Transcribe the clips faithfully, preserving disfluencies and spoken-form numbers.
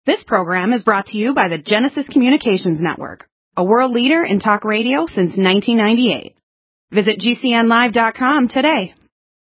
This program is brought to you by the Genesis Communications Network, a world leader in talk radio since nineteen ninety-eight. Visit G C N live dot com today.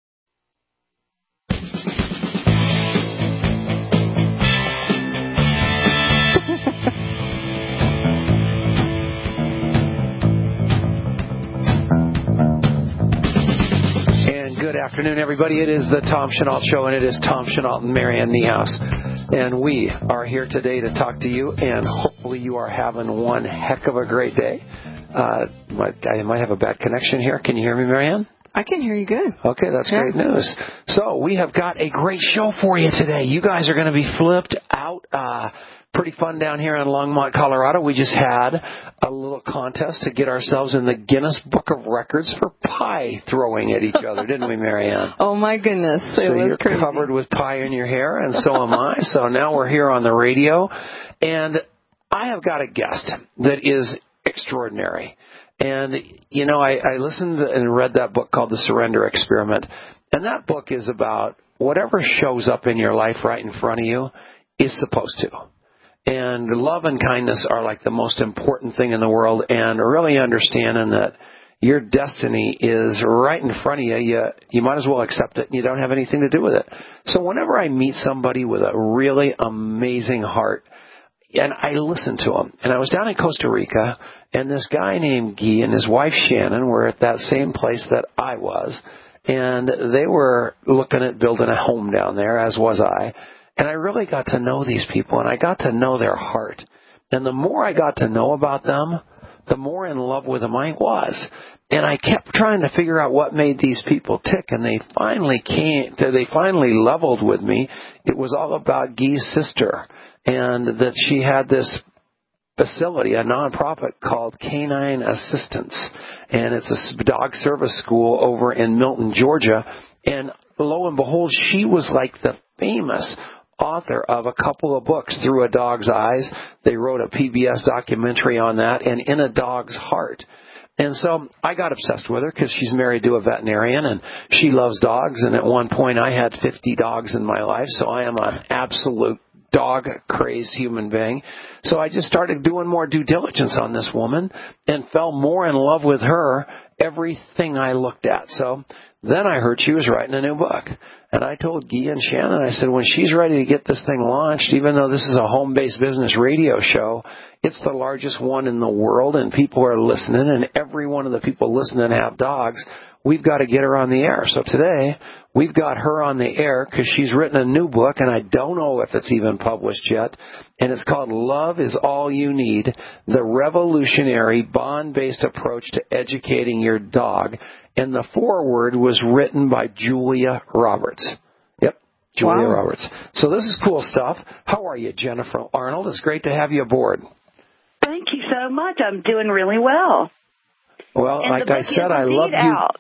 Good afternoon, everybody. It is the Tom Chenault Show, and it is Tom Chenault and Marianne Niehaus. And we are here today to talk to you, and hopefully you are having one heck of a great day. Uh, I might have a bad connection here. Can you hear me, Marianne? I can hear you good. Okay, that's yeah. great news. So we have got a great show for you today. You guys are going to be flipped out. Uh, pretty fun down here in Longmont, Colorado. We just had a little contest to get ourselves in the Guinness Book of Records for pie throwing at each other, didn't we, Marianne? Oh, my goodness. It so was you're crazy. Covered with pie in your hair, and so am I. So now we're here on the radio, and I have got a guest that is extraordinary. And, you know, I, I listened and read that book called The Surrender Experiment. And that book is about whatever shows up in your life right in front of you is supposed to. And love and kindness are like the most important thing in the world. And really understanding that your destiny is right in front of you, you, you might as well accept it. And you don't have anything to do with it. So whenever I meet somebody with a really amazing heart, and I listened to him. And I was down in Costa Rica, and this guy named Guy and his wife Shannon were at that same place that I was. And they were looking at building a home down there, as was I. And I really got to know these people, and I got to know their heart. And the more I got to know about them, the more in love with them I was. And I kept trying to figure out what made these people tick, and they finally came, they finally leveled with me. It was all about Guy's sister, and that she had this facility, a nonprofit called Canine Assistance, and it's a dog service school over in Milton, Georgia. And lo and behold, she was like the famous author of a couple of books, Through a Dog's Eyes. They wrote a P B S documentary on that, and In a Dog's Heart. And so I got obsessed with her because she's married to a veterinarian and she loves dogs. And at one point I had fifty dogs in my life, so I am an absolute dog-crazed human being. So I just started doing more due diligence on this woman and fell more in love with her everything I looked at. So then I heard she was writing a new book. And I told Guy and Shannon, I said, when she's ready to get this thing launched, even though this is a home-based business radio show, it's the largest one in the world, and people are listening, and every one of the people listening have dogs. We've got to get her on the air. So today, we've got her on the air because she's written a new book, and I don't know if it's even published yet. And it's called Love is All You Need, the Revolutionary Bond-Based Approach to Educating Your Dog. And the foreword was written by Julia Roberts. Yep, Julia wow. Roberts. So this is cool stuff. How are you, Jennifer Arnold? It's great to have you aboard. Thank you so much. I'm doing really well. Well, and like I said, I love you. Out.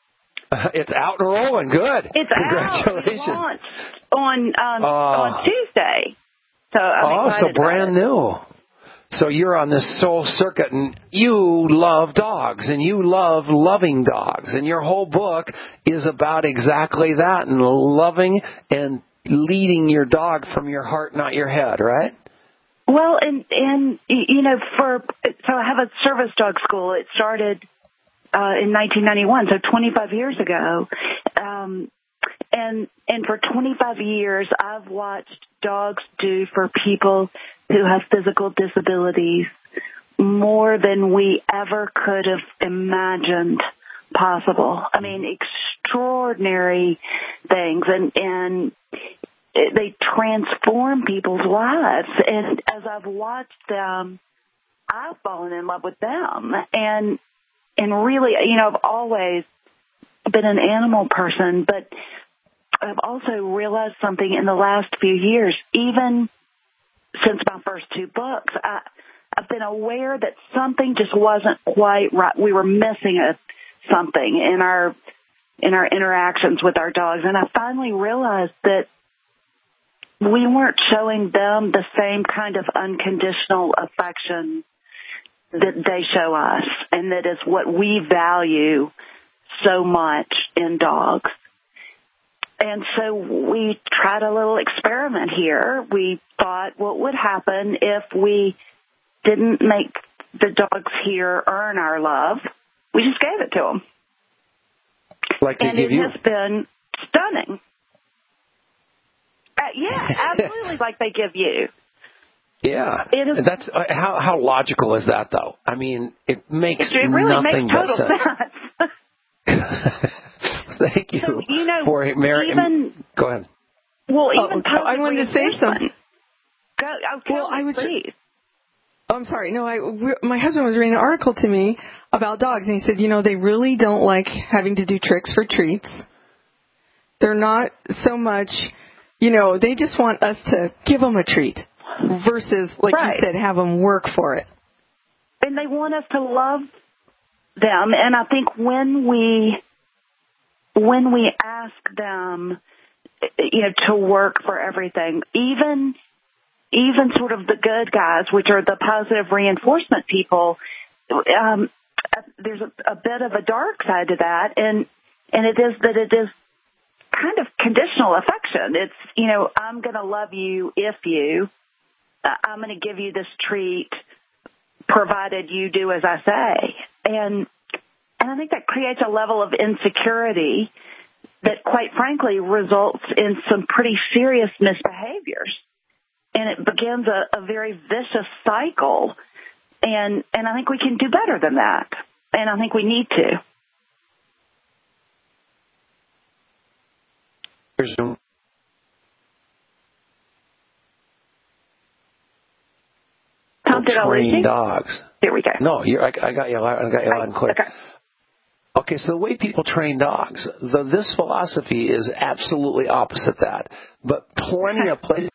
It's out and rolling. Good. It's Congratulations. out. It launched on um, uh, on Tuesday. So I'm oh, so brand new. So you're on this soul circuit, and you love dogs, and you love loving dogs, and your whole book is about exactly that, and loving and leading your dog from your heart, not your head, right? Well, and, and you know, for so I have a service dog school. It started uh, in nineteen ninety-one, so twenty-five years ago. Um, and and for twenty-five years, I've watched dogs do for people who have physical disabilities more than we ever could have imagined possible. I mean, extraordinary things, and and they transform people's lives. And as I've watched them, I've fallen in love with them. And and really, you know, I've always been an animal person, but I've also realized something in the last few years, even since my first two books. I, I've been aware that something just wasn't quite right. We were missing a, something in our in our interactions with our dogs. And I finally realized that we weren't showing them the same kind of unconditional affection that they show us, and that is what we value so much in dogs. and so we tried a little experiment here. We thought, what would happen if we didn't make the dogs here earn our love? We just gave it to them. Like they and give it you? has been stunning. Uh, yeah, absolutely, like they give you. Yeah. It is, That's uh, how how logical is that, though? I mean, it makes it really nothing makes total but sense. sense. Thank you. So, you know, for Mary, even, go ahead. Well, Oh, even I wanted to say something. Go, oh, tell Well, me, I was. please. Oh, I'm sorry. No, I, my husband was reading an article to me about dogs, and he said, you know, they really don't like having to do tricks for treats. They're not so much, you know, they just want us to give them a treat versus, like right. you said, have them work for it. And they want us to love them. And I think when we when we ask them, you know, to work for everything, even even sort of the good guys, which are the positive reinforcement people, um, there's a, a bit of a dark side to that, and and it is that it is kind of conditional affection. It's, you know, I'm going to love you if you, uh, I'm going to give you this treat provided you do as I say. And and I think that creates a level of insecurity that, quite frankly, results in some pretty serious misbehaviors. And it begins a, a very vicious cycle. And and I think we can do better than that. And I think we need to. There's no Tom, did I lose trained you? dogs. Here we go. No, you're, I, I got you. I got you loud and clear. Okay. Okay, so the way people train dogs, the, this philosophy is absolutely opposite that. But plenty of places.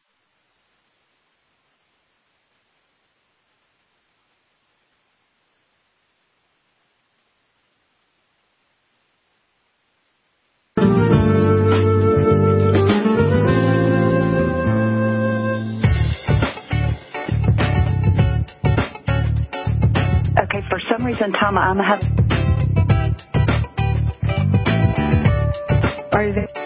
Okay, for some reason, Tom, I'm have. Are you there?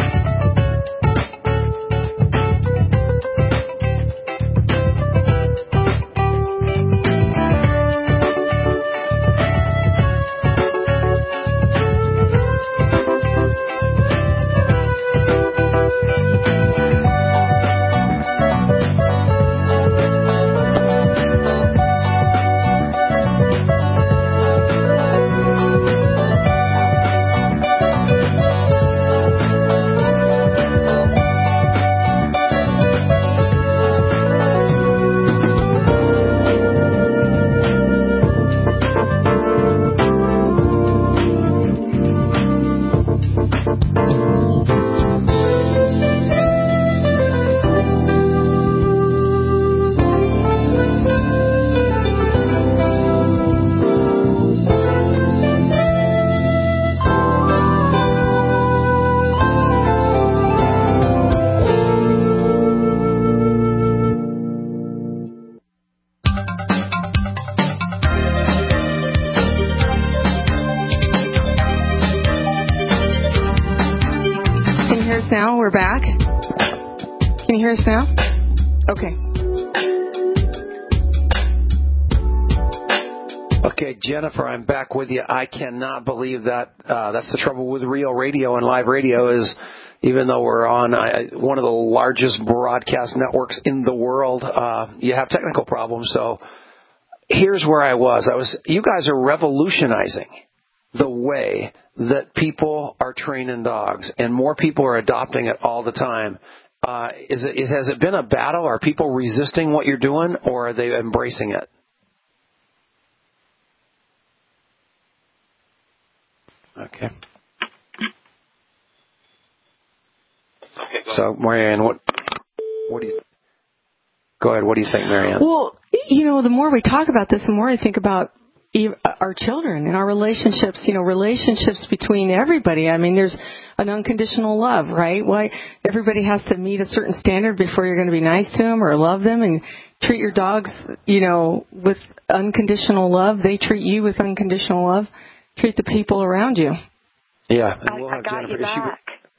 Now we're back. Can you hear us now? Okay. Okay, Jennifer, I'm back with you. I cannot believe that. Uh, that's the trouble with real radio and live radio is, even though we're on uh, one of the largest broadcast networks in the world, uh, you have technical problems. So here's where I was. I was. You guys are revolutionizing the way that people are training dogs, and more people are adopting it all the time. Uh, is it, is, has it been a battle? Are people resisting what you're doing, or are they embracing it? Okay. So, Marianne, what what do you go ahead? What do you think, Marianne? Well, you know, the more we talk about this, the more I think about our children and our relationships, you know, relationships between everybody. I mean, there's an unconditional love, right? Why everybody has to meet a certain standard before you're going to be nice to them or love them, and treat your dogs, you know, with unconditional love. They treat you with unconditional love. Treat the people around you. Yeah, and I, we'll I have got Jennifer. you Is she, back.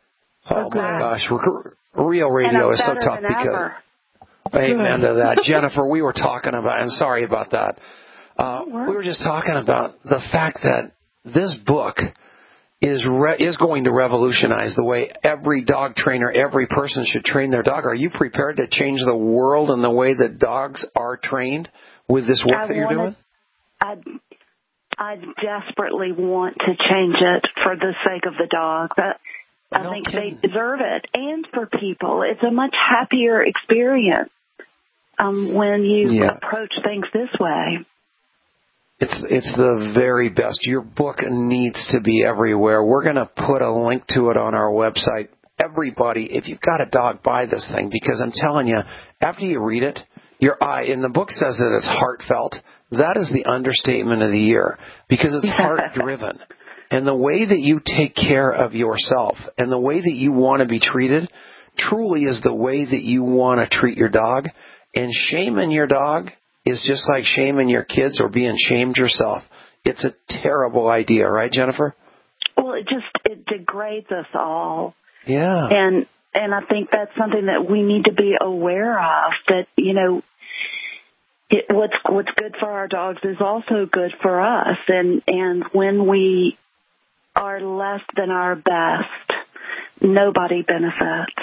Oh, my gosh. Real radio is so tough because... Ever. Amen to that. Jennifer, we were talking about, I'm sorry about that. Uh, we were just talking about the fact that this book is re- is going to revolutionize the way every dog trainer, every person should train their dog. Are you prepared to change the world and the way that dogs are trained with this work I that you're wanted, doing? I, I desperately want to change it for the sake of the dog. But I no think kidding. they deserve it. And for people, it's a much happier experience um, when you yeah. approach things this way. It's it's the very best. Your book needs to be everywhere. We're going to put a link to it on our website. Everybody, if you've got a dog, buy this thing, because I'm telling you, after you read it, your eye, and the book says that it's heartfelt. That is the understatement of the year, because it's heart-driven. And the way that you take care of yourself and the way that you want to be treated truly is the way that you want to treat your dog. And shaming your dog is just like shaming your kids or being shamed yourself. It's a terrible idea, right, Jennifer? Well, it just it degrades us all. Yeah. And and I think that's something that we need to be aware of, that, you know, it, what's what's good for our dogs is also good for us. And, and when we are less than our best, nobody benefits.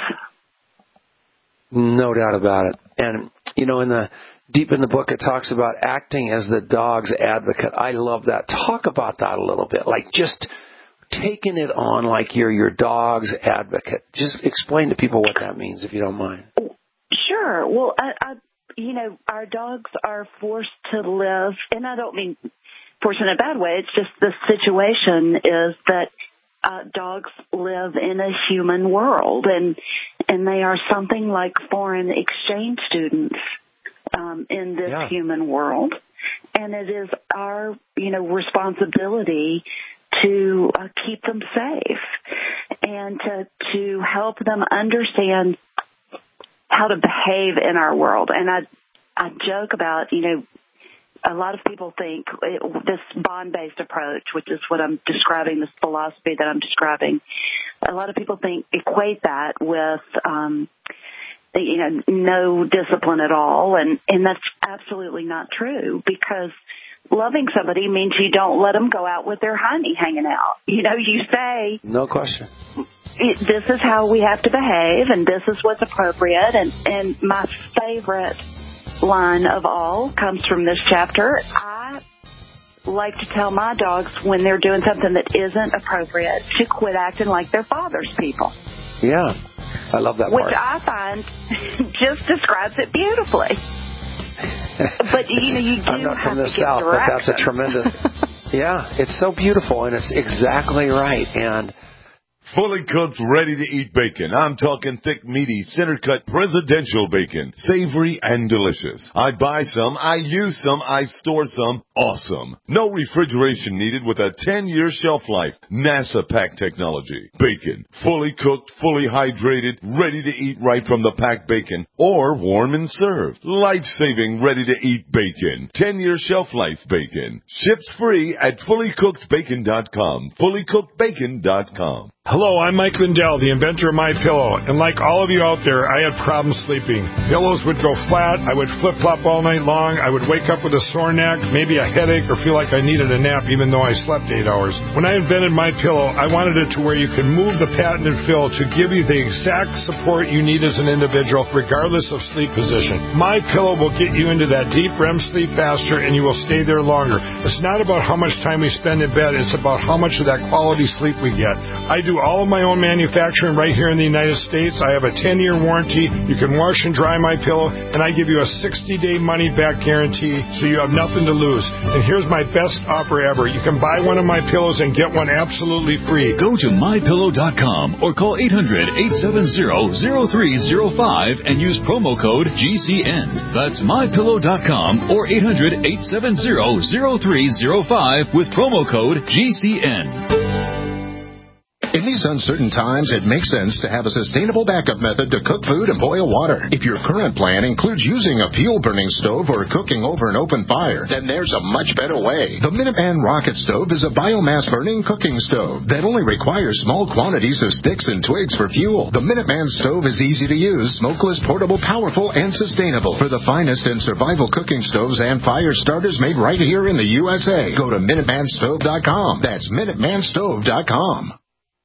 No doubt about it. And, you know, in the deep in the book, it talks about acting as the dog's advocate. I love that. Talk about that a little bit, like just taking it on like you're your dog's advocate. Just explain to people what that means, if you don't mind. Sure. Well, I, I, you know, our dogs are forced to live, and I don't mean forced in a bad way. It's just the situation is that uh, dogs live in a human world, and and they are something like foreign exchange students um, in this yeah. human world. And it is our, you know, responsibility to uh, keep them safe and to to help them understand how to behave in our world. And I I joke about, you know, a lot of people think it, this bond-based approach, which is what I'm describing, this philosophy that I'm describing, a lot of people think, equate that with, um, you know, no discipline at all. And, and that's absolutely not true, because loving somebody means you don't let them go out with their hiney hanging out. You know, you say, no question, it, this is how we have to behave, and this is what's appropriate. And, and my favorite line of all comes from this chapter. I like to tell my dogs when they're doing something that isn't appropriate to quit acting like their father's people. Yeah, I love that Which part. I find just describes it beautifully. But, you know, you do I'm not have from the to give South, direction. but that's a tremendous... Yeah, it's so beautiful, and it's exactly right. And fully cooked, ready-to-eat bacon. I'm talking thick, meaty, center-cut presidential bacon. Savory and delicious. I buy some, I use some, I store some. Awesome. No refrigeration needed with a ten-year shelf life. NASA pack technology. Bacon. Fully cooked, fully hydrated, ready to eat right from the packed bacon. Or warm and served. Life-saving, ready-to-eat bacon. ten-year shelf life bacon. Ships free at fully cooked bacon dot com. fully cooked bacon dot com. Hello, I'm Mike Lindell, the inventor of MyPillow, and like all of you out there, I had problems sleeping. Pillows would go flat, I would flip-flop all night long, I would wake up with a sore neck, maybe a headache, or feel like I needed a nap even though I slept eight hours. When I invented MyPillow, I wanted it to where you could move the patented fill to give you the exact support you need as an individual, regardless of sleep position. MyPillow will get you into that deep R E M sleep faster, and you will stay there longer. It's not about how much time we spend in bed, it's about how much of that quality sleep we get. I do all of my own manufacturing right here in the United States. I have a ten-year warranty. You can wash and dry my pillow, and I give you a sixty-day money-back guarantee, so you have nothing to lose. And here's my best offer ever. You can buy one of my pillows and get one absolutely free. Go to my pillow dot com or call eight hundred, eight seven zero, zero three zero five and use promo code G C N. That's my pillow dot com or eight hundred, eight seven zero, zero three zero five with promo code G C N. In In these uncertain times, it makes sense to have a sustainable backup method to cook food and boil water. If your current plan includes using a fuel-burning stove or cooking over an open fire, then there's a much better way. The Minuteman Rocket Stove is a biomass-burning cooking stove that only requires small quantities of sticks and twigs for fuel. The Minuteman Stove is easy to use, smokeless, portable, powerful, and sustainable. For the finest in survival cooking stoves and fire starters made right here in the U S A, go to Minuteman Stove dot com. That's Minuteman Stove dot com.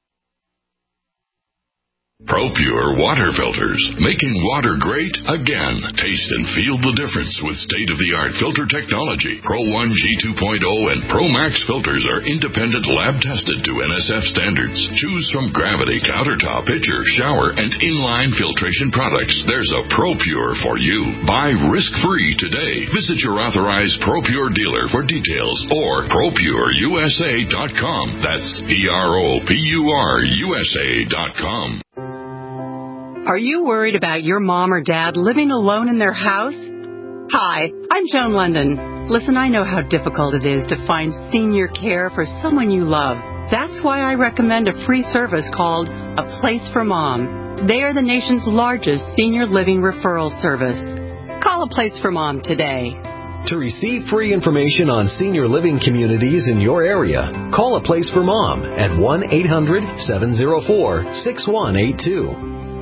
ProPure water filters, making water great again. Taste and feel the difference with state-of-the-art filter technology. Pro one G two point oh and Pro Max filters are independent lab-tested to N S F standards. Choose from Gravity, Countertop, Pitcher, Shower, and Inline filtration products. There's a ProPure for you. Buy risk-free today. Visit your authorized ProPure dealer for details or Pro Pure U S A dot com. That's P R O P U R U S A dot com. Are you worried about your mom or dad living alone in their house? Hi, I'm Joan London. Listen, I know how difficult it is to find senior care for someone you love. That's why I recommend a free service called A Place for Mom. They are the nation's largest senior living referral service. Call A Place for Mom today. To receive free information on senior living communities in your area, call A Place for Mom at one eight hundred seven oh four six one eight two.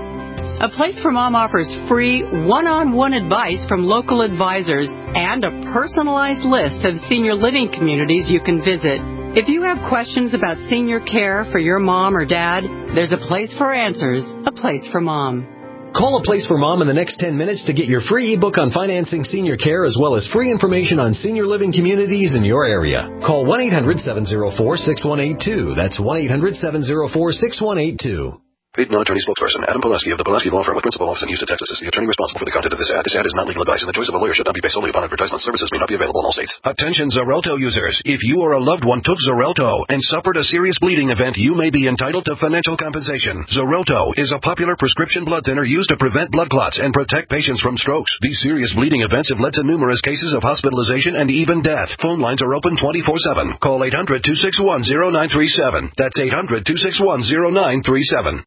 A Place for Mom offers free one-on-one advice from local advisors and a personalized list of senior living communities you can visit. If you have questions about senior care for your mom or dad, there's a place for answers, A Place for Mom. Call A Place for Mom in the next ten minutes to get your free ebook on financing senior care as well as free information on senior living communities in your area. Call one eight hundred seven oh four six one eight two. That's one eight hundred seven oh four six one eight two. Paid non-attorney spokesperson Adam Poleski of the Poleski Law Firm with principal office in Houston, Texas is the attorney responsible for the content of this ad. This ad is not legal advice, and the choice of a lawyer should not be based solely upon advertisement. Services may not be available in all states. Attention Xarelto users. If you or a loved one took Xarelto and suffered a serious bleeding event, you may be entitled to financial compensation. Xarelto is a popular prescription blood thinner used to prevent blood clots and protect patients from strokes. These serious bleeding events have led to numerous cases of hospitalization and even death. Phone lines are open twenty-four seven. Call eight hundred two six one oh nine three seven. That's eight hundred two six one oh nine three seven.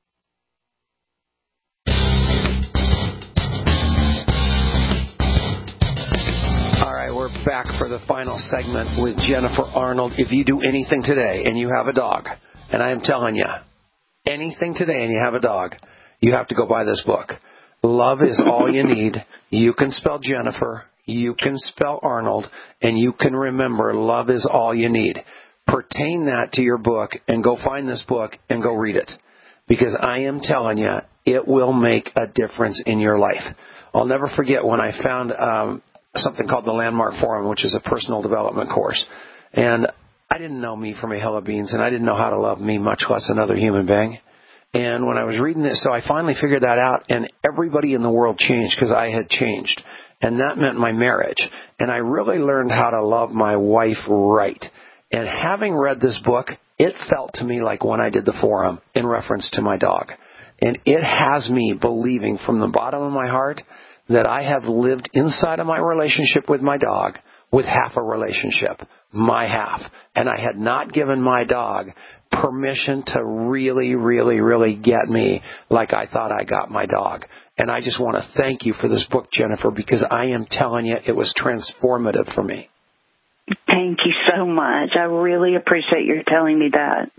Back for the final segment with Jennifer Arnold. If you do anything today and you have a dog, and I am telling you, anything today and you have a dog, you have to go buy this book. Love is all you need. You can spell Jennifer, you can spell Arnold, and you can remember love is all you need. Pertain that to your book and go find this book and go read it. Because I am telling you, it will make a difference in your life. I'll never forget when I found um, something called the Landmark Forum, which is a personal development course. And I didn't know me from a hill of beans, and I didn't know how to love me, much less another human being. And when I was reading this, so I finally figured that out, and everybody in the world changed because I had changed. And that meant my marriage. And I really learned how to love my wife right. And having read this book, it felt to me like when I did the forum in reference to my dog. And it has me believing from the bottom of my heart that I have lived inside of my relationship with my dog with half a relationship, my half. And I had not given my dog permission to really, really, really get me like I thought I got my dog. And I just want to thank you for this book, Jennifer, because I am telling you it was transformative for me. Thank you so much. I really appreciate your telling me that.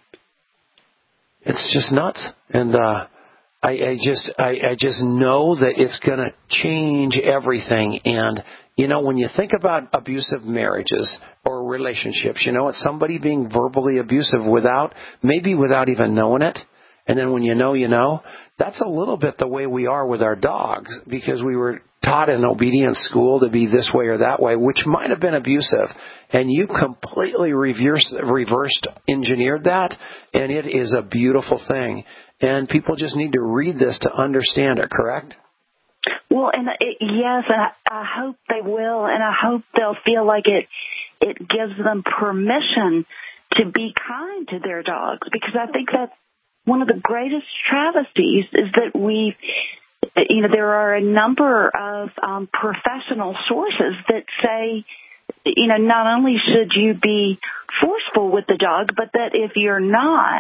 It's just nuts. And, uh, I, I just, I, I just know that it's going to change everything. And, you know, when you think about abusive marriages or relationships, you know, it's somebody being verbally abusive without, maybe without even knowing it. And then when you know, you know, that's a little bit the way we are with our dogs, because we were taught in obedience school to be this way or that way, which might have been abusive. And you completely reversed, reversed engineered that, and it is a beautiful thing. And people just need to read this to understand it, correct? Well, and it, yes, and I, I hope they will, and I hope they'll feel like it it gives them permission to be kind to their dogs, because I think that's one of the greatest travesties is that we, you know, there are a number of um, professional sources that say, you know, not only should you be forceful with the dog, but that if you're not,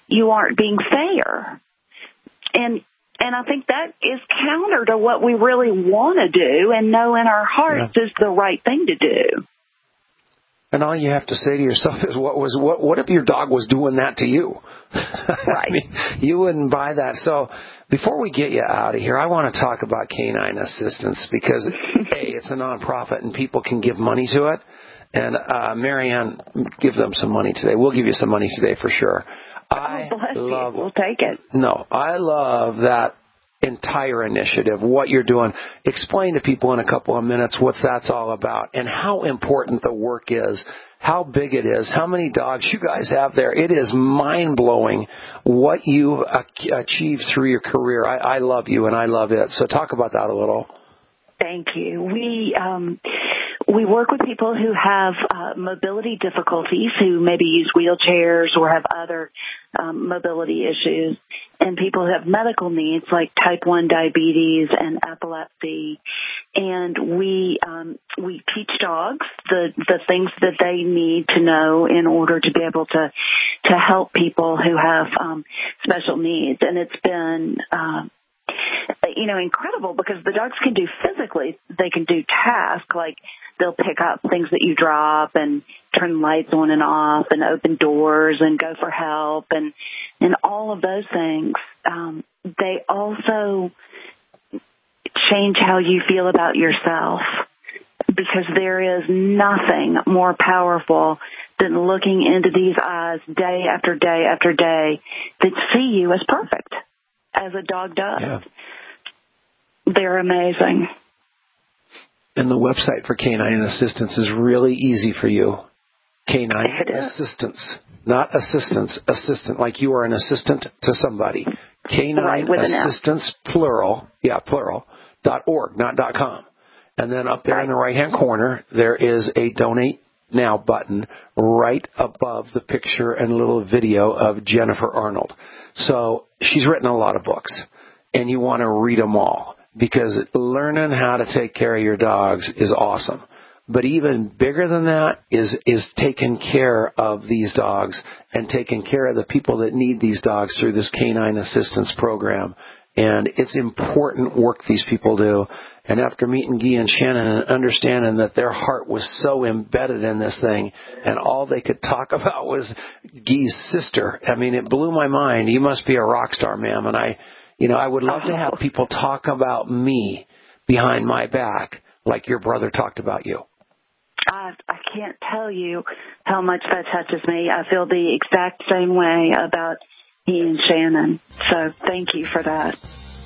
you aren't being fair. And and I think that is counter to what we really want to do and know in our hearts yeah. is the right thing to do. And all you have to say to yourself is, what was what? What if your dog was doing that to you? Right. I mean, you wouldn't buy that. So before we get you out of here, I want to talk about Canine Assistance because, A, it's a nonprofit and people can give money to it. And, uh, Marianne, give them some money today. We'll give you some money today for sure. I oh, bless love, you. We'll take it. No, I love that entire initiative, what you're doing. Explain to people in a couple of minutes what that's all about and how important the work is, how big it is, how many dogs you guys have there. It is mind-blowing what you've achieved through your career. I, I love you and I love it. So talk about that a little. Thank you. We um, we work with people who have uh, mobility difficulties, who maybe use wheelchairs or have other um, mobility issues, and people who have medical needs like type one diabetes and epilepsy. And we um, we teach dogs the, the things that they need to know in order to be able to to help people who have um, special needs. And it's been uh, you know, incredible because the dogs can do physically, they can do tasks like they'll pick up things that you drop and turn lights on and off and open doors and go for help and, and all of those things. Um, they also change how you feel about yourself because there is nothing more powerful than looking into these eyes day after day after day that see you as perfect, as a dog does. Yeah. They're amazing. And the website for Canine Assistance is really easy for you. Canine Assistance. Not assistance, assistant, like you are an assistant to somebody. Canine right, Assistance, plural, yeah, plural, dot org, not dot com. And then up there right. in the right-hand corner, there is a Donate Now button right above the picture and little video of Jennifer Arnold. So she's written a lot of books, and you want to read them all. Because learning how to take care of your dogs is awesome. But even bigger than that is is taking care of these dogs and taking care of the people that need these dogs through this Canine Assistance Program. And it's important work these people do. And after meeting Guy and Shannon and understanding that their heart was so embedded in this thing and all they could talk about was Guy's sister, I mean, it blew my mind. You must be a rock star, ma'am. And I... You know, I would love to have people talk about me behind my back like your brother talked about you. I, I can't tell you how much that touches me. I feel the exact same way about he and Shannon. So thank you for that.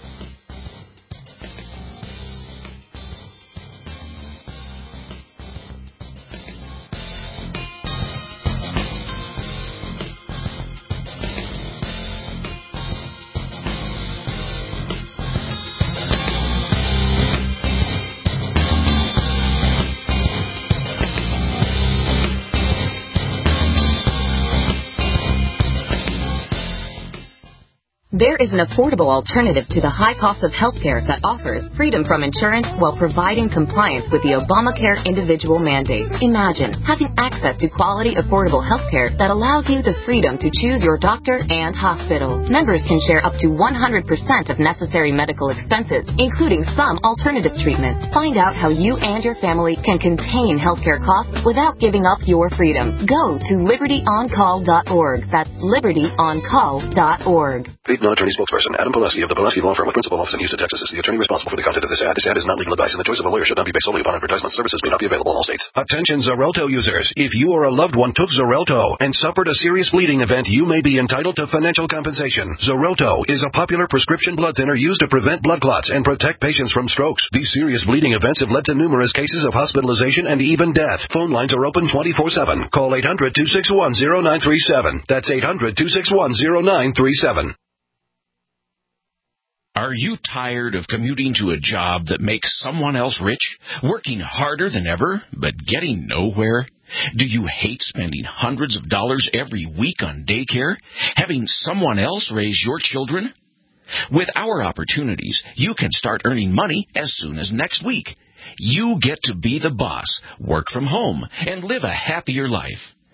There is an affordable alternative to the high cost of healthcare that offers freedom from insurance while providing compliance with the Obamacare individual mandate. Imagine having access to quality, affordable healthcare that allows you the freedom to choose your doctor and hospital. Members can share up to one hundred percent of necessary medical expenses, including some alternative treatments. Find out how you and your family can contain healthcare costs without giving up your freedom. Go to liberty on call dot org. That's liberty on call dot org. Paid non-attorney spokesperson Adam Pileski of the Pileski Law Firm with principal office in Houston, Texas is the attorney responsible for the content of this ad. This ad is not legal advice, and the choice of a lawyer should not be based solely upon advertisement. Services may not be available in all states. Attention Xarelto users. If you or a loved one took Xarelto and suffered a serious bleeding event, you may be entitled to financial compensation. Xarelto is a popular prescription blood thinner used to prevent blood clots and protect patients from strokes. These serious bleeding events have led to numerous cases of hospitalization and even death. Phone lines are open twenty-four seven. Call eight hundred, two six one, zero nine three seven. That's eight hundred, two six one, zero nine three seven. Are you tired of commuting to a job that makes someone else rich, working harder than ever, but getting nowhere? Do you hate spending hundreds of dollars every week on daycare, having someone else raise your children? With our opportunities, you can start earning money as soon as next week. You get to be the boss, work from home, and live a happier life.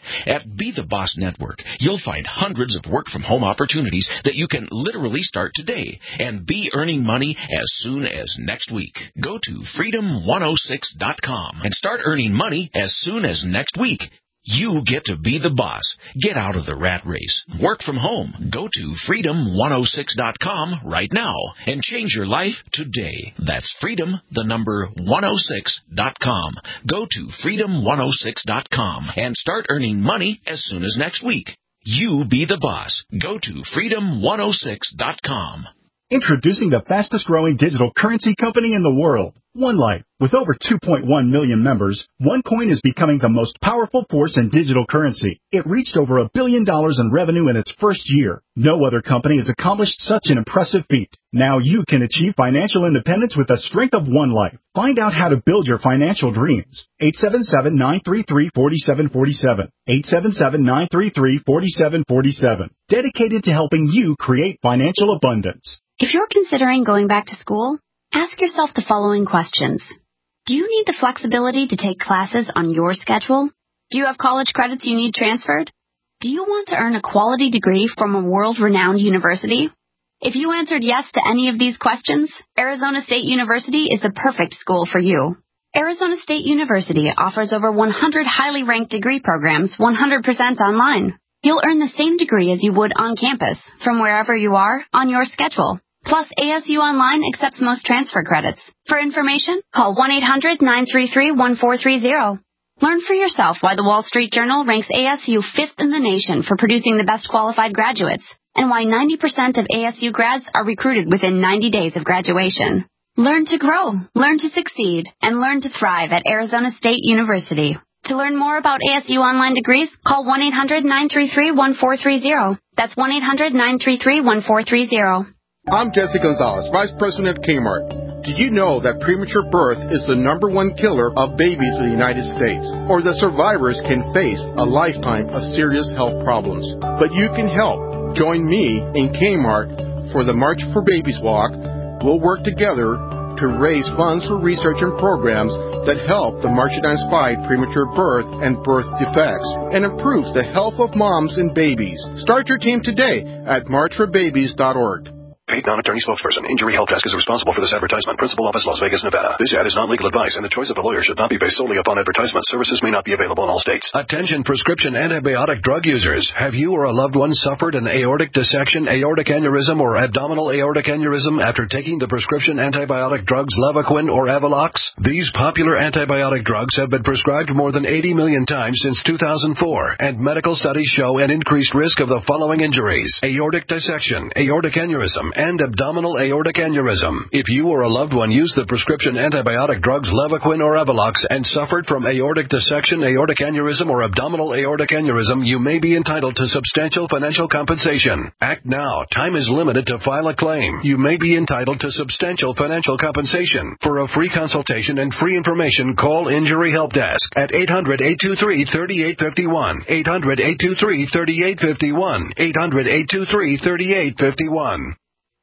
At Be the Boss Network, you'll find hundreds of work-from-home opportunities that you can literally start today and be earning money as soon as next week. Go to freedom one oh six dot com and start earning money as soon as next week. You get to be the boss. Get out of the rat race. Work from home. Go to freedom one oh six dot com right now and change your life today. That's freedom, the number one oh six dot com. Go to freedom one oh six dot com and start earning money as soon as next week. You be the boss. Go to freedom one oh six dot com. Introducing the fastest growing digital currency company in the world, OneLife. With over two point one million members, OneCoin is becoming the most powerful force in digital currency. It reached over a billion dollars in revenue in its first year. No other company has accomplished such an impressive feat. Now you can achieve financial independence with the strength of OneLife. Find out how to build your financial dreams. eight seven seven, nine three three, four seven four seven. eight seven seven, nine three three, four seven four seven. Dedicated to helping you create financial abundance. If you're considering going back to school, ask yourself the following questions. Do you need the flexibility to take classes on your schedule? Do you have college credits you need transferred? Do you want to earn a quality degree from a world-renowned university? If you answered yes to any of these questions, Arizona State University is the perfect school for you. Arizona State University offers over one hundred highly ranked degree programs one hundred percent online. You'll earn the same degree as you would on campus, from wherever you are, on your schedule. Plus, A S U Online accepts most transfer credits. For information, call one eight hundred, nine three three, one four three zero. Learn for yourself why the Wall Street Journal ranks A S U fifth in the nation for producing the best qualified graduates, and why ninety percent of A S U grads are recruited within ninety days of graduation. Learn to grow, learn to succeed, and learn to thrive at Arizona State University. To learn more about A S U Online degrees, call one eight hundred, nine three three, one four three zero. That's one eight hundred, nine three three, one four three zero. I'm Jesse Gonzalez, Vice President at Kmart. Did you know that premature birth is the number one killer of babies in the United States, or that survivors can face a lifetime of serious health problems? But you can help. Join me in Kmart for the March for Babies Walk. We'll work together to raise funds for research and programs that help the marginalized fight premature birth and birth defects and improve the health of moms and babies. Start your team today at march for babies dot org. Paid non-attorney spokesperson. Injury Help Desk is responsible for this advertisement. Principal office, Las Vegas, Nevada. This ad is not legal advice, and the choice of a lawyer should not be based solely upon advertisement. Services may not be available in all states. Attention prescription antibiotic drug users. Have you or a loved one suffered an aortic dissection, aortic aneurysm, or abdominal aortic aneurysm after taking the prescription antibiotic drugs Levaquin or Avelox? These popular antibiotic drugs have been prescribed more than eighty million times since two thousand four, and medical studies show an increased risk of the following injuries: aortic dissection, aortic aneurysm, and abdominal aortic aneurysm. If you or a loved one used the prescription antibiotic drugs Levaquin or Avelox and suffered from aortic dissection, aortic aneurysm, or abdominal aortic aneurysm, you may be entitled to substantial financial compensation. Act now. Time is limited to file a claim. You may be entitled to substantial financial compensation. For a free consultation and free information, call Injury Help Desk at eight hundred, eight two three, three eight five one, eight hundred, eight two three, three eight five one, eight hundred, eight two three, three eight five one.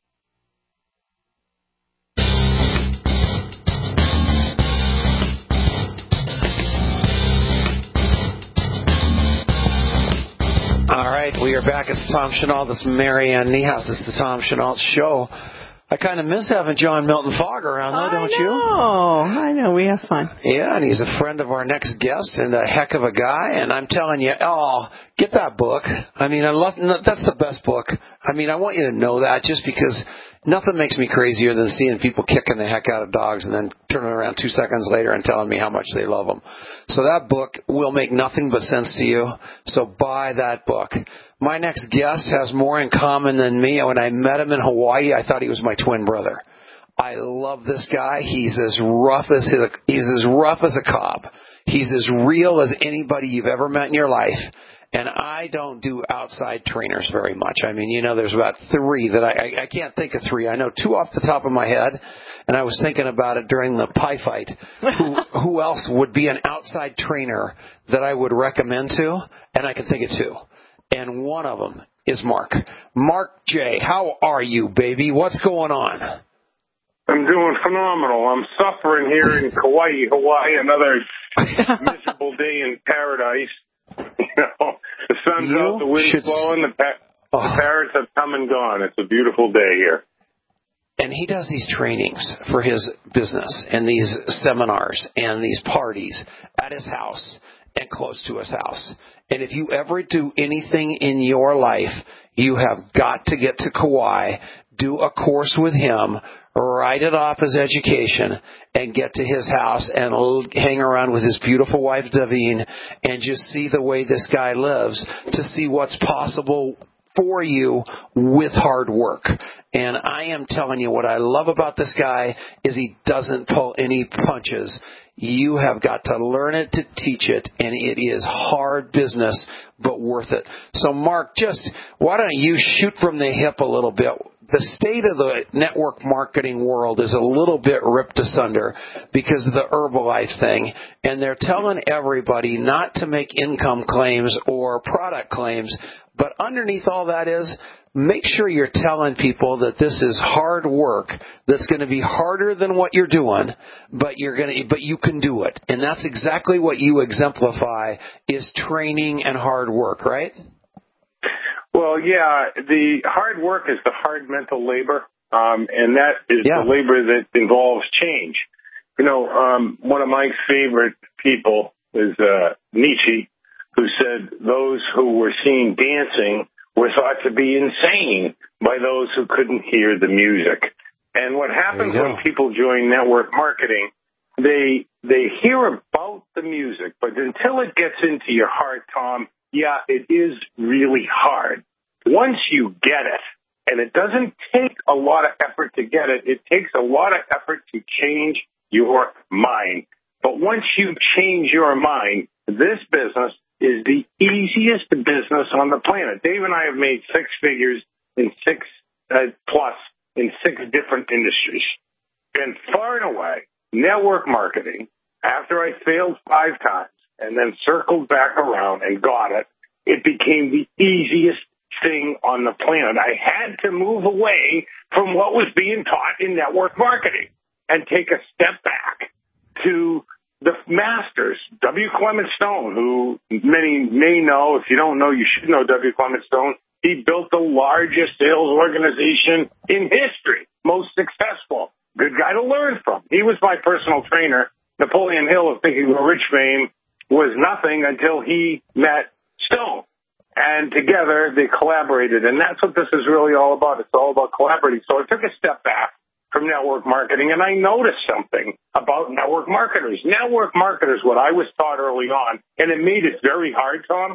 All right, we are back. It's Tom Chenault. This is Marianne Niehaus. It's the Tom Chenault Show. I kind of miss having John Milton Fogg around, though, don't you? Oh, I know. We have fun. Yeah, and he's a friend of our next guest and a heck of a guy. And I'm telling you, oh, get that book. I mean, I love that's the best book. I mean, I want you to know that just because nothing makes me crazier than seeing people kicking the heck out of dogs and then turning around two seconds later and telling me how much they love them. So that book will make nothing but sense to you. So buy that book. My next guest has more in common than me. When I met him in Hawaii, I thought he was my twin brother. I love this guy. He's as rough as his, he's as rough as a cob. He's as real as anybody you've ever met in your life. And I don't do outside trainers very much. I mean, you know, there's about three that I, I, I can't think of three. I know two off the top of my head, and I was thinking about it during the pie fight. Who, who else would be an outside trainer that I would recommend to? And I can think of two. And one of them is Mark. Mark J., how are you, baby? What's going on? I'm doing phenomenal. I'm suffering here in Kauai, Hawaii, another miserable day in paradise. You know, sun's you out, the wind's should... blowing, the, pa- oh. the parrots have come and gone. It's a beautiful day here. And he does these trainings for his business and these seminars and these parties at his house and close to his house. And if you ever do anything in your life, you have got to get to Kauai, do a course with him, write it off as education, and get to his house and hang around with his beautiful wife, Davine, and just see the way this guy lives to see what's possible for you with hard work. And I am telling you, what I love about this guy is he doesn't pull any punches. You have got to learn it to teach it, and it is hard business, but worth it. So, Mark, just why don't you shoot from the hip a little bit? The state of the network marketing world is a little bit ripped asunder because of the Herbalife thing, and they're telling everybody not to make income claims or product claims, but underneath all that is, make sure you're telling people that this is hard work that's going to be harder than what you're doing, but you're going to, but you can do it. And that's exactly what you exemplify is training and hard work, right? Well, yeah, the hard work is the hard mental labor, um, and that is yeah. the labor that involves change. You know, um, one of my favorite people is uh, Nietzsche, who said those who were seen dancing were thought to be insane by those who couldn't hear the music. And what happens when people join network marketing, they they hear about the music, but until it gets into your heart, Tom, yeah, it is really hard. Once you get it, and it doesn't take a lot of effort to get it, it takes a lot of effort to change your mind. But once you change your mind, this business is the easiest business on the planet. Dave and I have made six figures in six uh, plus in six different industries. And far and away, network marketing, after I failed five times and then circled back around and got it, it became the easiest thing on the planet. I had to move away from what was being taught in network marketing and take a step back to the masters, W. Clement Stone, who many may know. If you don't know, you should know W. Clement Stone. He built the largest sales organization in history, most successful. Good guy to learn from. He was my personal trainer. Napoleon Hill of Think and Grow Rich fame was nothing until he met Stone. And together they collaborated. And that's what this is really all about. It's all about collaborating. So I took a step back from network marketing, and I noticed something about network marketers. Network marketers, what I was taught early on, and it made it very hard, Tom,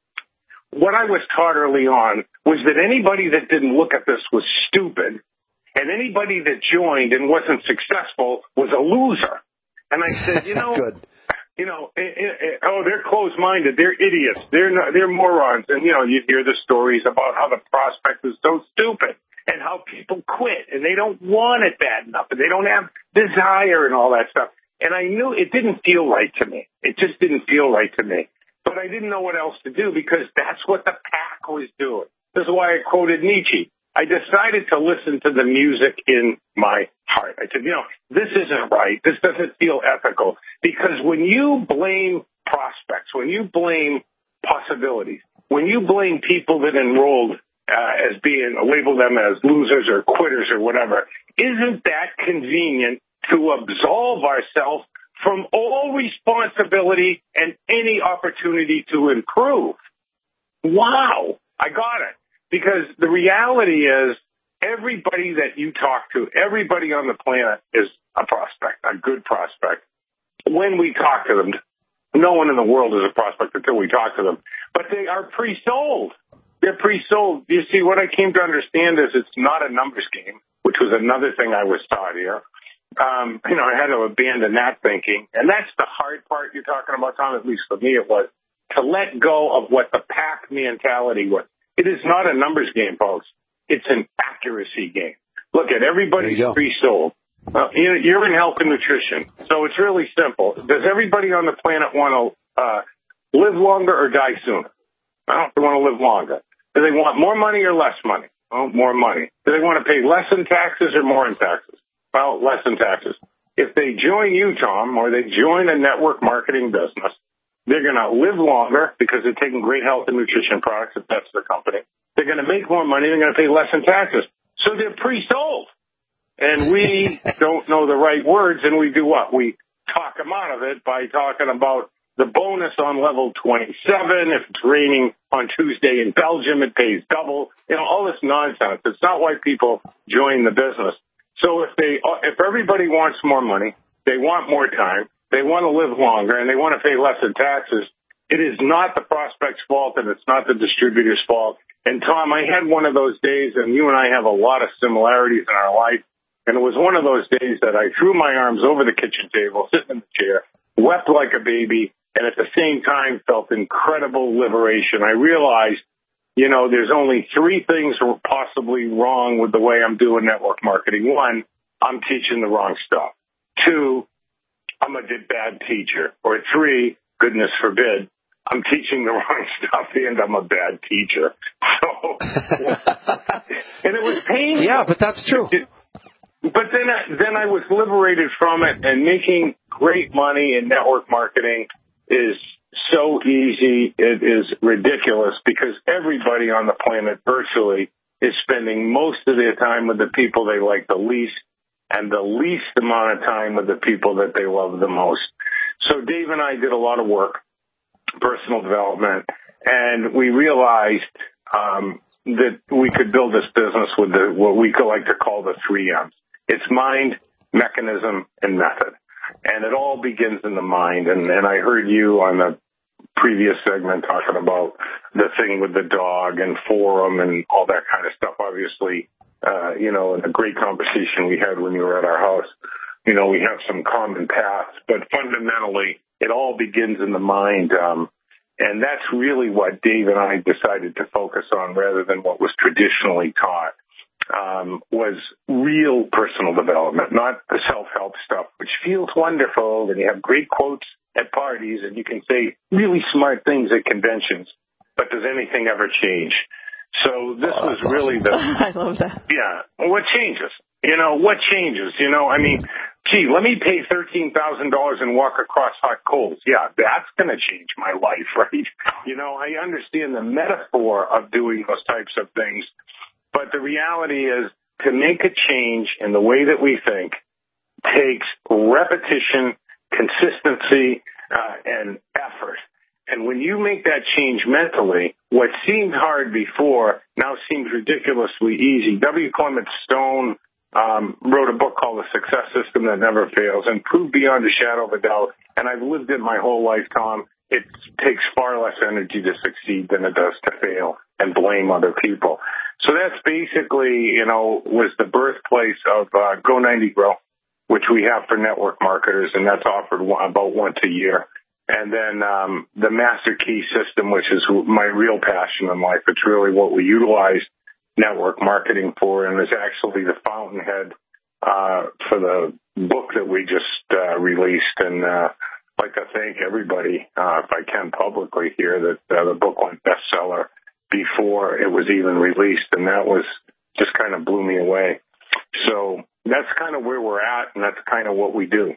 what I was taught early on was that anybody that didn't look at this was stupid, and anybody that joined and wasn't successful was a loser. And I said, you know, Good. you know, it, it, it, oh, they're closed-minded, they're idiots, they're not, they're morons. And, you know, you hear the stories about how the prospect is so stupid and how people quit and they don't want it bad enough and they don't have desire and all that stuff. And I knew it didn't feel right to me. It just didn't feel right to me. But I didn't know what else to do because that's what the pack was doing. This is why I quoted Nietzsche. I decided to listen to the music in my heart. I said, you know, this isn't right. This doesn't feel ethical. Because when you blame prospects, when you blame possibilities, when you blame people that enrolled uh, as being, label them as losers or quitters or whatever, isn't that convenient to absolve ourselves from all responsibility and any opportunity to improve? Wow, I got it. Because the reality is everybody that you talk to, everybody on the planet is a prospect, a good prospect. When we talk to them, no one in the world is a prospect until we talk to them. But they are pre-sold. They're pre-sold. You see, what I came to understand is it's not a numbers game, which was another thing I was taught here. Um, you know, I had to abandon that thinking. And that's the hard part you're talking about, Tom, at least for me it was, to let go of what the pack mentality was. It is not a numbers game, folks. It's an accuracy game. Look at everybody's pre-sold. Uh, you're in health and nutrition, so it's really simple. Does everybody on the planet want to uh, live longer or die sooner? I don't they want to live longer. Do they want more money or less money? Oh, more money. Do they want to pay less in taxes or more in taxes? Well, less in taxes. If they join you, Tom, or they join a network marketing business, They're going to live longer because they're taking great health and nutrition products, if that's their company. They're going to make more money. They're going to pay less in taxes. So they're pre-sold. And we don't know the right words, and we do what? We talk them out of it by talking about the bonus on level twenty-seven. If it's raining on Tuesday in Belgium, it pays double. You know, all this nonsense. It's not why people join the business. So if they, if everybody wants more money, they want more time, they want to live longer, and they want to pay less in taxes, it is not the prospect's fault, and it's not the distributor's fault. And, Tom, I had one of those days, and you and I have a lot of similarities in our life, and it was one of those days that I threw my arms over the kitchen table, sitting in the chair, wept like a baby, and at the same time felt incredible liberation. I realized, you know, there's only three things possibly wrong with the way I'm doing network marketing. One, I'm teaching the wrong stuff. Two, I'm a bad teacher. Or three, goodness forbid, I'm teaching the wrong stuff and I'm a bad teacher. So, and it was painful. Yeah, but that's true. It, but then I, then I was liberated from it, and making great money in network marketing is so easy. It is ridiculous because everybody on the planet virtually is spending most of their time with the people they like the least and the least amount of time with the people that they love the most. So Dave and I did a lot of work, personal development, and we realized um, that we could build this business with the, what we like to call the three M's. It's mind, mechanism, and method. And it all begins in the mind. And, and I heard you on the previous segment talking about the thing with the dog and forum and all that kind of stuff. Obviously, uh, you know, in a great conversation we had when you were at our house, you know, we have some common paths, but fundamentally it all begins in the mind. Um, and that's really what Dave and I decided to focus on rather than what was traditionally taught. Um, was real personal development, not the self-help stuff, which feels wonderful, and you have great quotes at parties, and you can say really smart things at conventions, but does anything ever change? So this oh, was really awesome. the... I love that. Yeah. What changes? You know, what changes? You know, I mean, gee, let me pay thirteen thousand dollars and walk across hot coals. Yeah, that's going to change my life, right? You know, I understand the metaphor of doing those types of things, but the reality is to make a change in the way that we think takes repetition, consistency, uh, and effort. And when you make that change mentally, what seemed hard before now seems ridiculously easy. W. Clement Stone um, wrote a book called The Success System That Never Fails and proved beyond a shadow of a doubt, and I've lived it my whole life, Tom, it takes far less energy to succeed than it does to fail and blame other people. So that's basically, you know, was the birthplace of uh, Go ninety Grow, which we have for network marketers, and that's offered one, about once a year. And then um, the Master Key system, which is my real passion in life. It's really what we utilize network marketing for, and is actually the fountainhead uh, for the book that we just uh, released. And uh, I'd like to thank everybody, uh, if I can publicly here, that uh, the book went bestseller before it was even released, and that was just kind of blew me away. So that's kind of where we're at, and that's kind of what we do.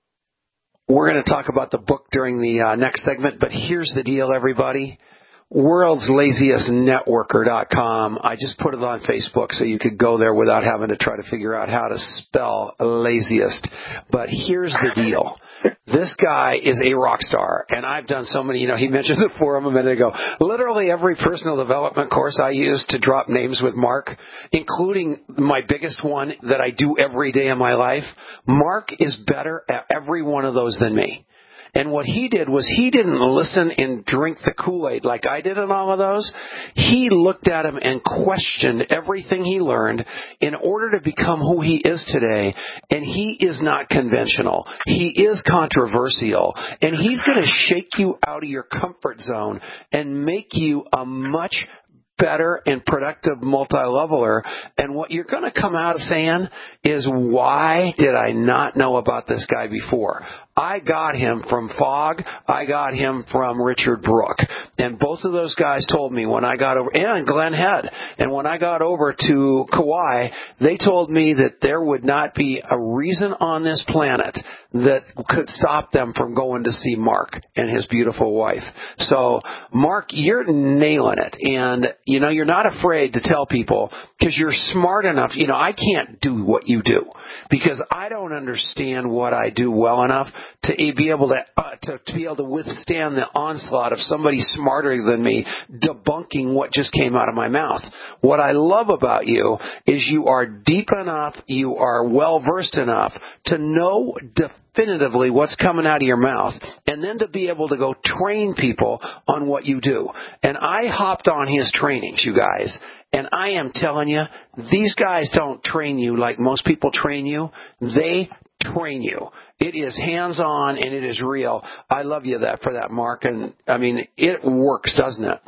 We're going to talk about the book during the uh, next segment, but here's the deal, everybody. world's laziest networker dot com. I just put it on Facebook so you could go there without having to try to figure out how to spell laziest. But here's the deal. This guy is a rock star, and I've done so many, you know, he mentioned the forum a minute ago. Literally every personal development course I use to drop names with Mark, including my biggest one that I do every day of my life, Mark is better at every one of those than me. And what he did was he didn't listen and drink the Kool-Aid like I did in all of those. He looked at him and questioned everything he learned in order to become who he is today. And he is not conventional. He is controversial. And he's going to shake you out of your comfort zone and make you a much better and productive multi-leveler. And what you're going to come out of saying is, why did I not know about this guy before? I got him from Fogg. I got him from Richard Brooke. And both of those guys told me when I got over, and Glenn Head, and when I got over to Kauai, they told me that there would not be a reason on this planet that could stop them from going to see Mark and his beautiful wife. So, Mark, you're nailing it. And, you know, you're not afraid to tell people because you're smart enough. You know, I can't do what you do because I don't understand what I do well enough to be able to, uh, to, to be able to withstand the onslaught of somebody smarter than me debunking what just came out of my mouth. What I love about you is you are deep enough, you are well-versed enough to know definitively what's coming out of your mouth, and then to be able to go train people on what you do. And I hopped on his trainings, you guys, and I am telling you, these guys don't train you like most people train you. They train you. It is hands-on and it is real. I love you that for that, Mark. And, I mean, it works, doesn't it?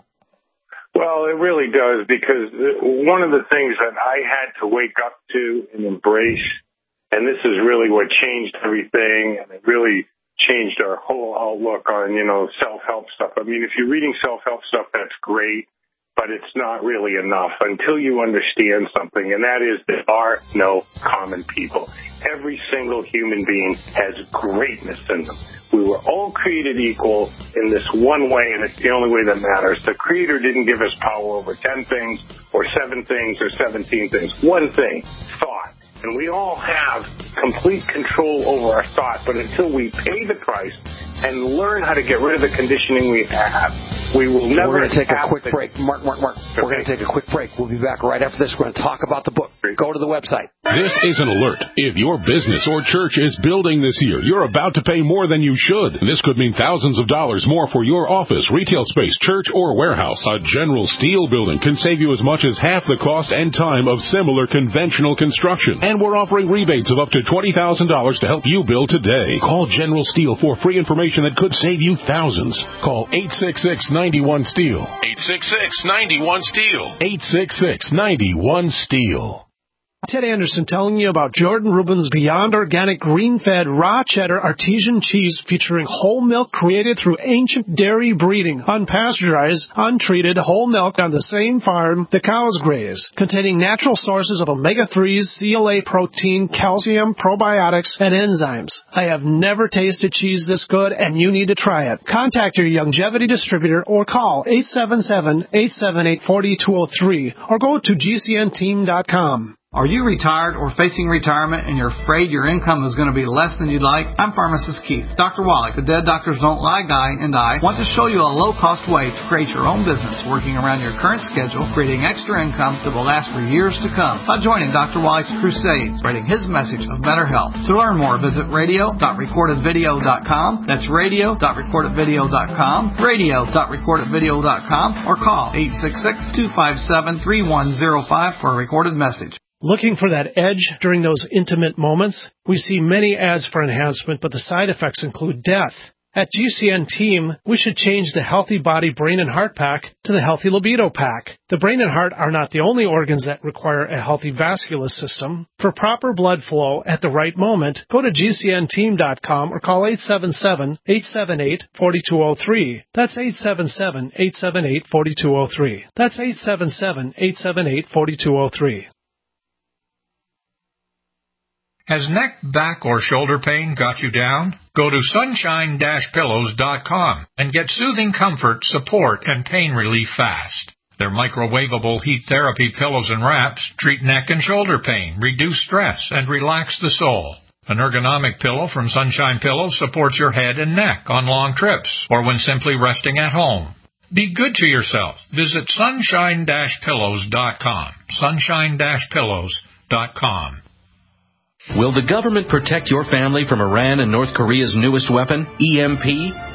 Well, it really does, because one of the things that I had to wake up to and embrace, and this is really what changed everything, and it really changed our whole outlook on, you know, self-help stuff. I mean, if you're reading self-help stuff, that's great, but it's not really enough until you understand something, and that is there are no common people. Every single human being has greatness in them. We were all created equal in this one way, and it's the only way that matters. The Creator didn't give us power over ten things or seven things or seventeen things. One thing, thought. And we all have complete control over our thought, but until we pay the price and learn how to get rid of the conditioning we have, we will never. We're going to take a quick the... break. Mark, Mark, Mark. Okay. We're going to take a quick break. We'll be back right after this. We're going to talk about the book. Go to the website. This is an alert. If your business or church is building this year, you're about to pay more than you should. This could mean thousands of dollars more for your office, retail space, church, or warehouse. A General Steel building can save you as much as half the cost and time of similar conventional construction. And we're offering rebates of up to twenty thousand dollars to help you build today. Call General Steel for free information that could save you thousands. Call eight six six, nine one, STEEL. eight six six, nine one, STEEL. eight six six, nine one, STEEL. Ted Anderson telling you about Jordan Rubin's Beyond Organic Green-Fed Raw Cheddar Artesian Cheese featuring whole milk created through ancient dairy breeding, unpasteurized, untreated whole milk on the same farm the cows graze, containing natural sources of omega threes, C L A protein, calcium, probiotics, and enzymes. I have never tasted cheese this good, and you need to try it. Contact your Longevity distributor or call eight seven seven, eight seven eight, four two zero three or go to G C N team dot com. Are you retired or facing retirement and you're afraid your income is going to be less than you'd like? I'm Pharmacist Keith. Doctor Wallach, the Dead Doctors Don't Lie guy, and I want to show you a low-cost way to create your own business working around your current schedule, creating extra income that will last for years to come by joining Doctor Wallach's crusade, spreading his message of better health. To learn more, visit radio dot recorded video dot com. That's radio dot recorded video dot com, radio dot recorded video dot com, or call eight six six, two five seven, three one zero five for a recorded message. Looking for that edge during those intimate moments? We see many ads for enhancement, but the side effects include death. At G C N Team, we should change the Healthy Body, Brain, and Heart Pack to the Healthy Libido Pack. The brain and heart are not the only organs that require a healthy vascular system. For proper blood flow at the right moment, go to G C N team dot com or call eight seven seven, eight seven eight, four two zero three. That's eight seven seven, eight seven eight, four two zero three. That's eight seven seven, eight seven eight, four two zero three. Has neck, back, or shoulder pain got you down? Go to sunshine dash pillows dot com and get soothing comfort, support, and pain relief fast. Their microwavable heat therapy pillows and wraps treat neck and shoulder pain, reduce stress, and relax the soul. An ergonomic pillow from Sunshine Pillows supports your head and neck on long trips or when simply resting at home. Be good to yourself. Visit sunshine dash pillows dot com. sunshine dash pillows dot com. Will the government protect your family from Iran and North Korea's newest weapon, E M P?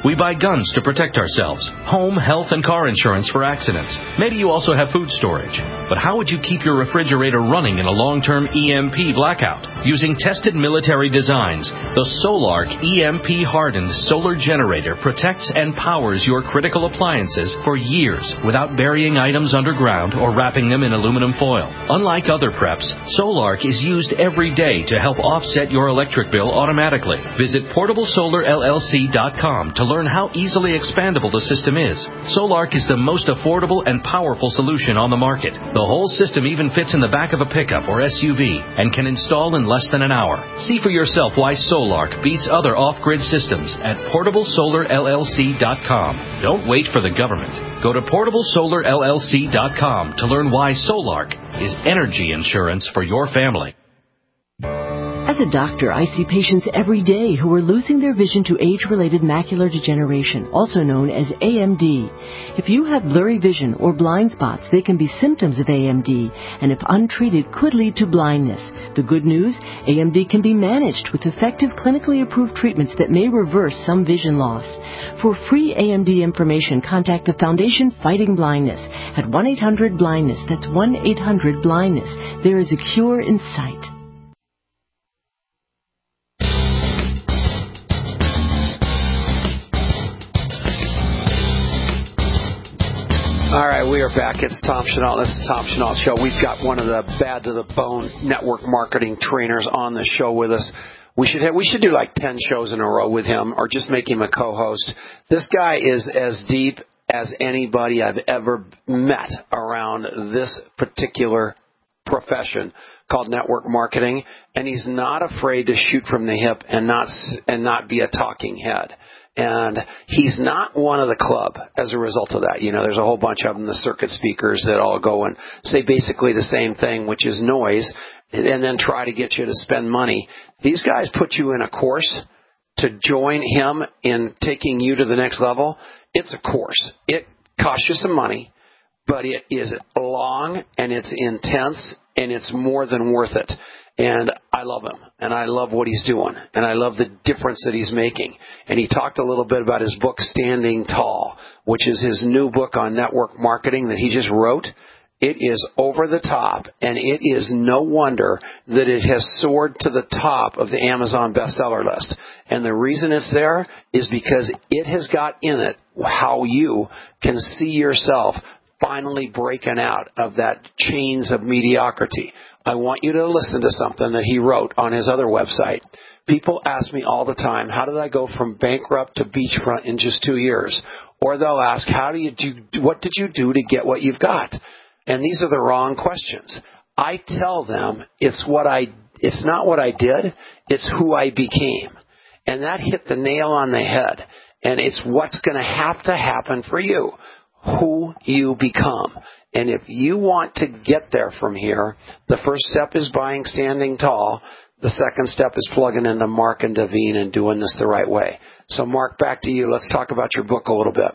We buy guns to protect ourselves, home, health, and car insurance for accidents. Maybe you also have food storage. But how would you keep your refrigerator running in a long-term E M P blackout? Using tested military designs, the Solark E M P-hardened solar generator protects and powers your critical appliances for years without burying items underground or wrapping them in aluminum foil. Unlike other preps, Solark is used every day to help offset your electric bill automatically. Visit portable solar L L C dot com to learn how easily expandable the system is. Solark is the most affordable and powerful solution on the market. The whole system even fits in the back of a pickup or S U V and can install in less than an hour. See for yourself why Solark beats other off-grid systems at portable solar L L C dot com. Don't wait for the government. Go to portable solar L L C dot com to learn why Solark is energy insurance for your family. As a doctor, I see patients every day who are losing their vision to age-related macular degeneration, also known as A M D. If you have blurry vision or blind spots, they can be symptoms of A M D, and if untreated, could lead to blindness. The good news, A M D can be managed with effective clinically approved treatments that may reverse some vision loss. For free A M D information, contact the Foundation Fighting Blindness at one eight hundred blindness. That's one eight hundred blindness. There is a cure in sight. All right, we are back. It's Tom Chenault. This is the Tom Chenault Show. We've got one of the bad to the bone network marketing trainers on the show with us. We should have, we should do like ten shows in a row with him, or just make him a co-host. This guy is as deep as anybody I've ever met around this particular profession called network marketing, and he's not afraid to shoot from the hip and not and not be a talking head. And he's not one of the club as a result of that. You know, there's a whole bunch of them, the circuit speakers, that all go and say basically the same thing, which is noise, and then try to get you to spend money. These guys put you in a course to join him in taking you to the next level. It's a course. It costs you some money, but it is long and it's intense and it's more than worth it. And I love him, and I love what he's doing, and I love the difference that he's making. And he talked a little bit about his book, Standing Tall, which is his new book on network marketing that he just wrote. It is over the top, and it is no wonder that it has soared to the top of the Amazon bestseller list. And the reason it's there is because it has got in it how you can see yourself finally breaking out of that chains of mediocrity. I want you to listen to something that he wrote on his other website. People ask me all the time, how did I go from bankrupt to beachfront in just two years? Or they'll ask, how do you do, what did you do to get what you've got? And these are the wrong questions. I tell them it's what I, it's not what I did, it's who I became. And that hit the nail on the head. And it's what's going to have to happen for you, who you become. And if you want to get there from here, the first step is buying Standing Tall. The second step is plugging into Mark and Davine and doing this the right way. So, Mark, back to you. Let's talk about your book a little bit.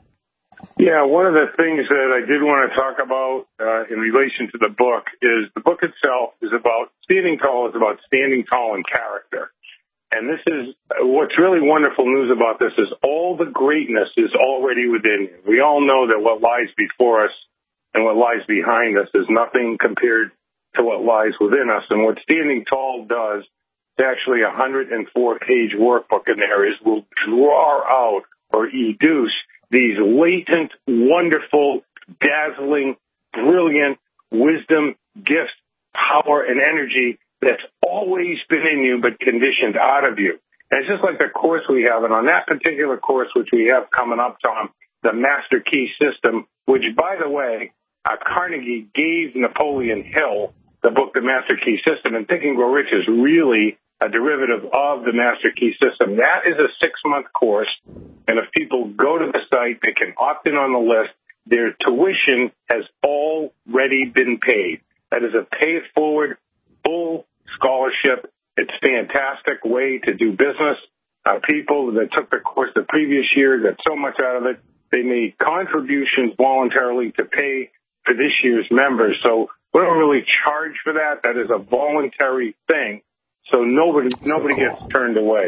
Yeah, one of the things that I did want to talk about uh, in relation to the book is the book itself is about, Standing Tall is about standing tall in character. And this is, what's really wonderful news about this is all the greatness is already within you. We all know that what lies before us and what lies behind us is nothing compared to what lies within us. And what Standing Tall does, it's actually a one hundred four page workbook in there, is will draw out or educe these latent, wonderful, dazzling, brilliant wisdom, gifts, power, and energy that's always been in you but conditioned out of you. And it's just like the course we have. And on that particular course, which we have coming up, Tom, the Master Key System, which, by the way, uh, Carnegie gave Napoleon Hill the book, The Master Key System, and Think and Grow Rich is really a derivative of the Master Key System. That is a six-month course, and if people go to the site, they can opt in on the list. Their tuition has already been paid. That is a pay-it-forward, full scholarship. It's a fantastic way to do business. Uh, people that took the course the previous year got so much out of it, they made contributions voluntarily to pay for this year's members. So we don't really charge for that. That is a voluntary thing. So nobody nobody so cool. gets turned away.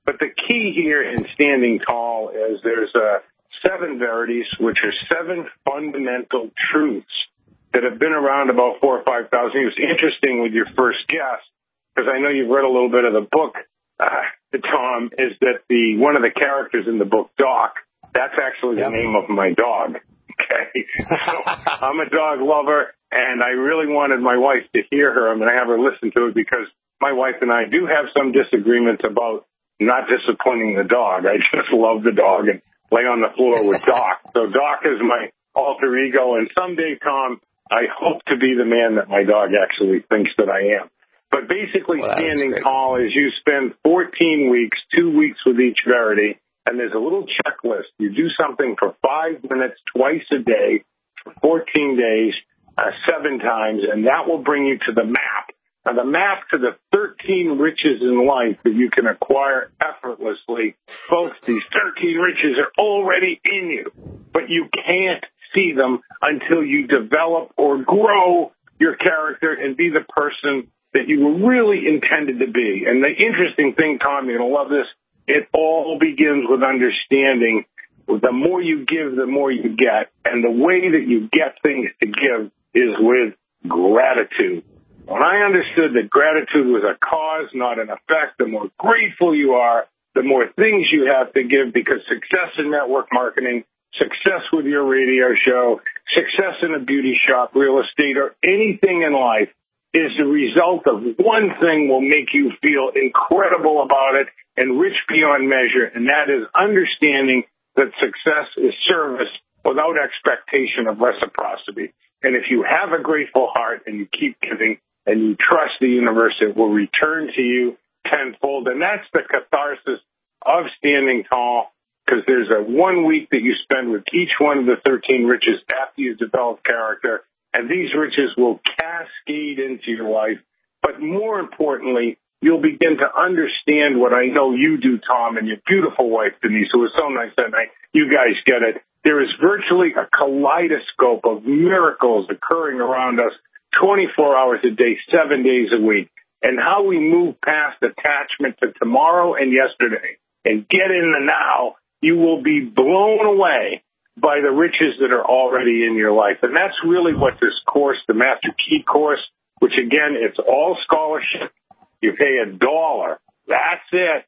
But the key here in Standing Tall is there's uh, seven verities, which are seven fundamental truths that have been around about four or five thousand years. Interesting with your first guess, because I know you've read a little bit of the book, uh, Tom, is that the one of the characters in the book, Doc, that's actually the name of my dog. Okay, so I'm a dog lover, and I really wanted my wife to hear her. I'm going to have her listen to it because my wife and I do have some disagreements about not disciplining the dog. I just love the dog and lay on the floor with Doc. So Doc is my alter ego, and someday, Tom, I hope to be the man that my dog actually thinks that I am. But basically, well, Standing Tall is you spend fourteen weeks, two weeks with each verity, and there's a little checklist. You do something for five minutes twice a day for fourteen days, uh, seven times, and that will bring you to the map. Now, the map to the thirteen riches in life that you can acquire effortlessly. Folks, these thirteen riches are already in you, but you can't see them until you develop or grow your character and be the person that you were really intended to be. And the interesting thing, Tom, you're going to love this, it all begins with understanding the more you give, the more you get. And the way that you get things to give is with gratitude. When I understood that gratitude was a cause, not an effect, the more grateful you are, the more things you have to give, because success in network marketing, success with your radio show, success in a beauty shop, real estate, or anything in life is the result of one thing will make you feel incredible about it and rich beyond measure, and that is understanding that success is service without expectation of reciprocity. And if you have a grateful heart and you keep giving and you trust the universe, it will return to you tenfold. And that's the catharsis of Standing Tall, because there's a one week that you spend with each one of the thirteen riches after you develop character, and these riches will cascade into your life. But more importantly, you'll begin to understand what I know you do, Tom, and your beautiful wife, Denise, who was so nice that night. You guys get it. There is virtually a kaleidoscope of miracles occurring around us twenty-four hours a day, seven days a week. And how we move past attachment to tomorrow and yesterday and get in the now, you will be blown away by the riches that are already in your life. And that's really what this course, the Master Key course, which again, it's all scholarship. You pay a dollar. That's it.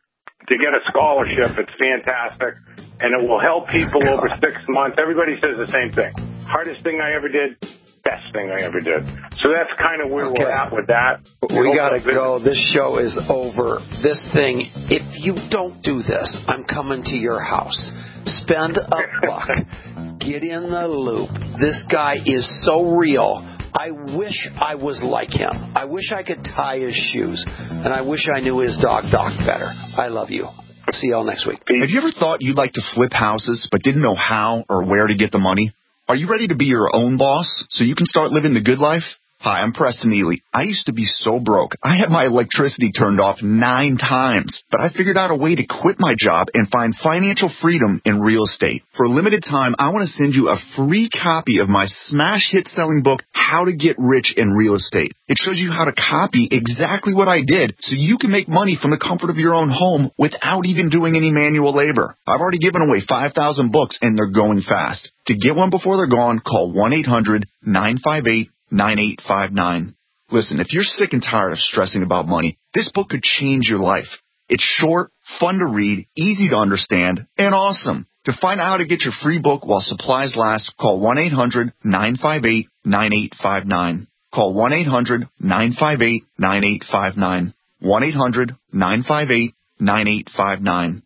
To get a scholarship, it's fantastic. And it will help people over six months. Everybody says the same thing. Hardest thing I ever did, best thing I ever did. So that's kind of where okay. we're at with that. We, we got to go. This show is over. This thing, if you don't do this, I'm coming to your house. Spend a buck. Get in the loop. This guy is so real. I wish I was like him. I wish I could tie his shoes. And I wish I knew his dog, Doc, better. I love you. See y'all next week. Have you ever thought you'd like to flip houses but didn't know how or where to get the money? Are you ready to be your own boss so you can start living the good life? Hi, I'm Preston Ely. I used to be so broke. I had my electricity turned off nine times, but I figured out a way to quit my job and find financial freedom in real estate. For a limited time, I want to send you a free copy of my smash hit selling book, How to Get Rich in Real Estate. It shows you how to copy exactly what I did so you can make money from the comfort of your own home without even doing any manual labor. I've already given away five thousand books and they're going fast. To get one before they're gone, call one eight hundred nine five eight nine eight five nine. Listen, if you're sick and tired of stressing about money, this book could change your life. It's short, fun to read, easy to understand, and awesome. To find out how to get your free book while supplies last, call one eight hundred nine five eight nine eight five nine. Call one eight hundred nine five eight nine eight five nine. one eight hundred nine five eight nine eight five nine.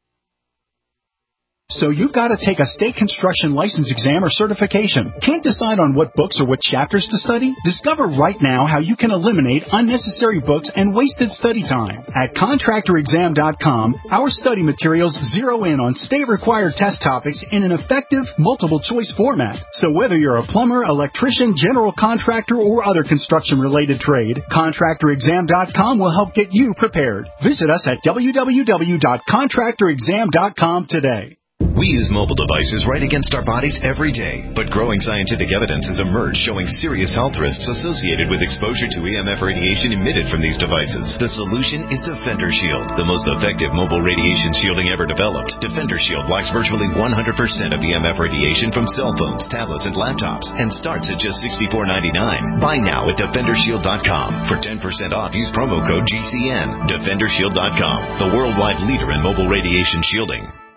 So you've got to take a state construction license exam or certification. Can't decide on what books or what chapters to study? Discover right now how you can eliminate unnecessary books and wasted study time. At contractor exam dot com, our study materials zero in on state-required test topics in an effective, multiple-choice format. So whether you're a plumber, electrician, general contractor, or other construction-related trade, contractor exam dot com will help get you prepared. Visit us at w w w dot contractor exam dot com today. We use mobile devices right against our bodies every day, but growing scientific evidence has emerged showing serious health risks associated with exposure to E M F radiation emitted from these devices. The solution is Defender Shield, the most effective mobile radiation shielding ever developed. Defender Shield blocks virtually one hundred percent of E M F radiation from cell phones, tablets, and laptops, and starts at just sixty-four ninety-nine. Buy now at defender shield dot com. For ten percent off, use promo code G C N. defender shield dot com, the worldwide leader in mobile radiation shielding.